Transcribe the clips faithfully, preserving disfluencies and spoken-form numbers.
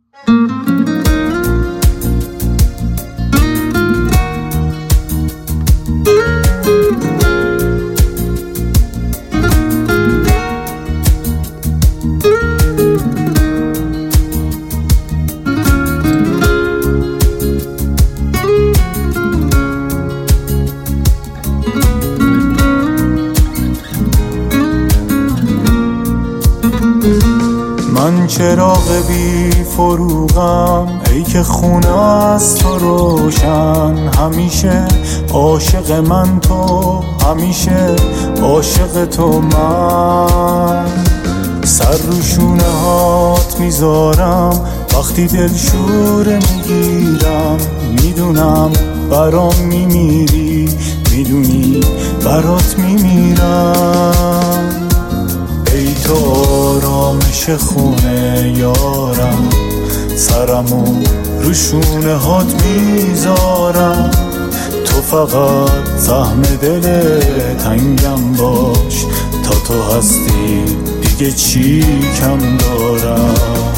من چراغ بی فروغم، ای که خونه از تو روشن. همیشه عاشق من تو، همیشه عاشق تو من. سر رو شونه هات میذارم وقتی دلشوره میگیرم. میدونم برام میمیری، میدونی برات میمیرم. ای تو آرامش خونه یارم، سرمو رو شونه هات میذارم. تو فقط سهم دل تنگم باش، تا تو هستی دیگه چی کم دارم.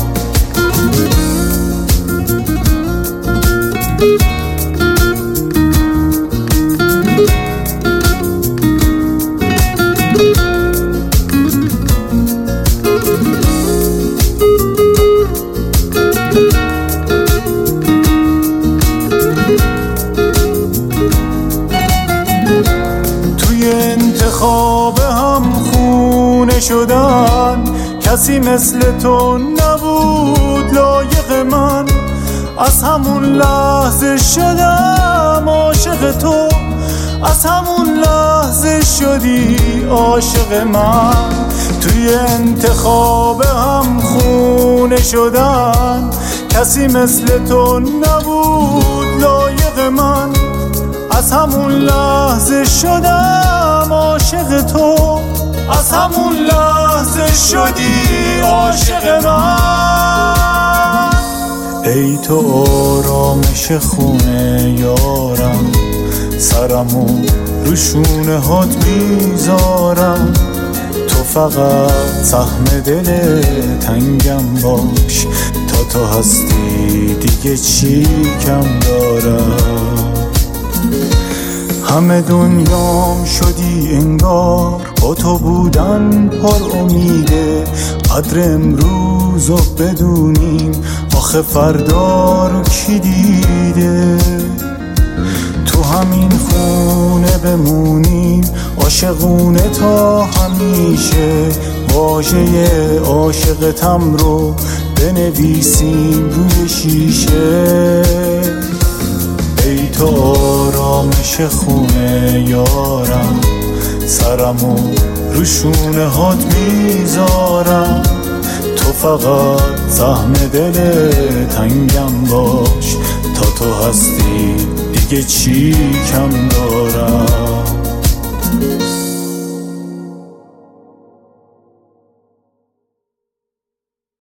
انتخاب هم خونه شدن، کسی مثل تو نبود لایق من. از همون لحظه شدم عاشق تو، از همون لحظه شدی عاشق من. توی انتخاب هم خونه شدن، کسی مثل تو نبود لایق من. از همون لحظه شدم عاشق تو، از همون لحظه شدی عاشق من. ای تو آرامش خونه یارم، سرمو رو شونه هات میذارم. تو فقط سهم دل تنگم باش، تا تو هستی دیگه چی کم دارم. همه دنیام شدی انگار، با تو بودن پر امیده. قدر امروز رو بدونیم، آخه فردا رو کی دیده. تو همین خونه بمونیم عاشقونه تا همیشه. واژه عاشقتم رو بنویسیم روی شیشه. ای تو آرامش خونه یارم، سرمو رو شونه هات میذارم. تو فقط سهم دل تنگم باش، تا تو هستی دیگه چی کم دارم.